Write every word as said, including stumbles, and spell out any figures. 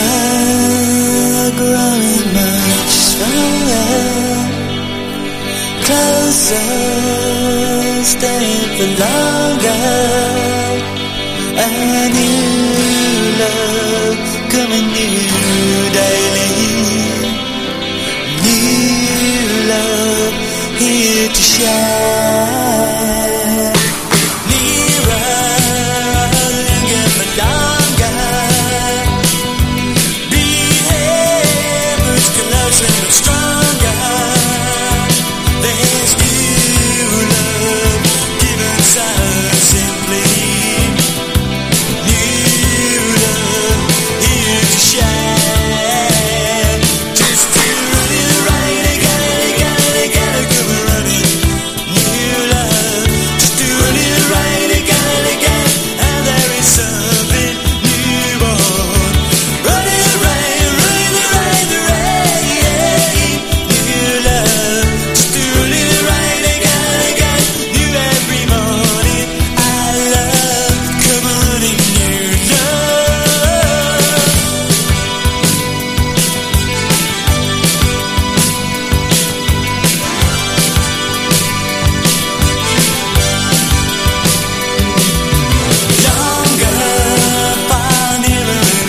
are growing much stronger, closer, staying for longer. A new love coming new daily, new love here to shine.